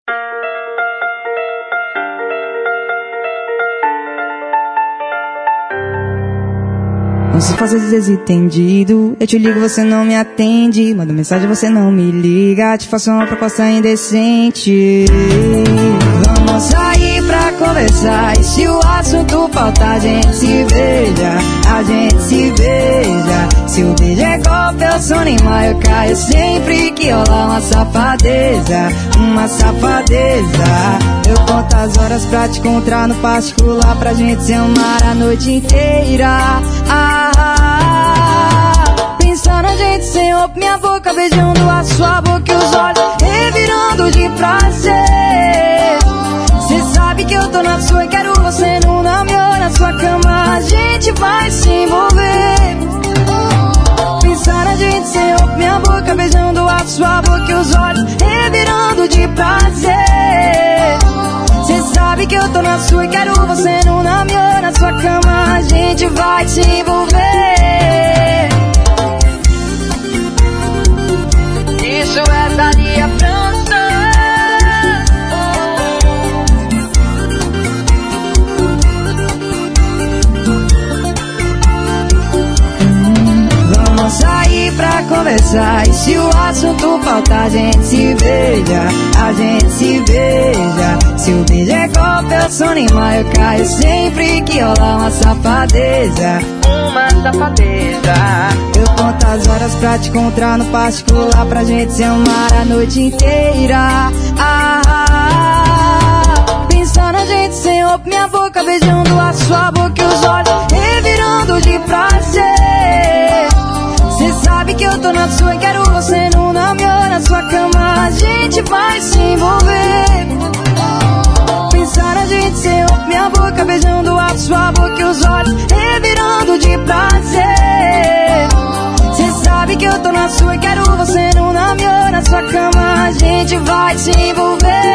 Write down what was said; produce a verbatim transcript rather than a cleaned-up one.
Não se faça desentendido. Eu te ligo, você não me atende. Mando mensagem, você não me liga. Te faço uma proposta indecente. Vamos sair pra conversar. E se o assunto faltar, a gente se beija. A gente se beija. Se o beijo é golpe, eu sou Neymar. Eu caio sempre que rolar uma safadeza. Uma safadeza. Eu conto as horas pra te encontrar no particular, pra gente se amar a noite inteira. Ah, pensando a gente sem roupa, minha boca beijando a sua boca e os olhos revirando de prazer. Cê sabe que eu tô na sua e quero você no namoro, na sua cama a gente vai se envolver. Pensando a gente sem roupa, minha boca beijando a sua boca e os olhos revirando de prazer. Cê sabe que eu tô na sua e quero você no namoro, na sua cama a gente vai se envolver. Isso é dali a França. Vamos sair pra conversar. E se o assunto faltar, a gente se beija. A gente se beija. Se o beijo é golpe, eu sou Neymar. Eu caio sempre que rolar uma safadeza. Uma safadeza. Eu conto as horas pra te encontrar no particular, pra gente se amar a noite inteira. Ah, ah, ah. Pensando a gente sem roupa, minha boca beijando a sua boca e os olhos revirando de prazer. Cê sabe que eu tô na sua e quero você no namoro, na sua cama a gente vai se envolver. Pensar a gente sem roupa, minha boca beijando a sua boca e os olhos revirando de prazer. Cê sabe que eu tô na sua e quero você no namoro, na sua cama a gente vai se envolver.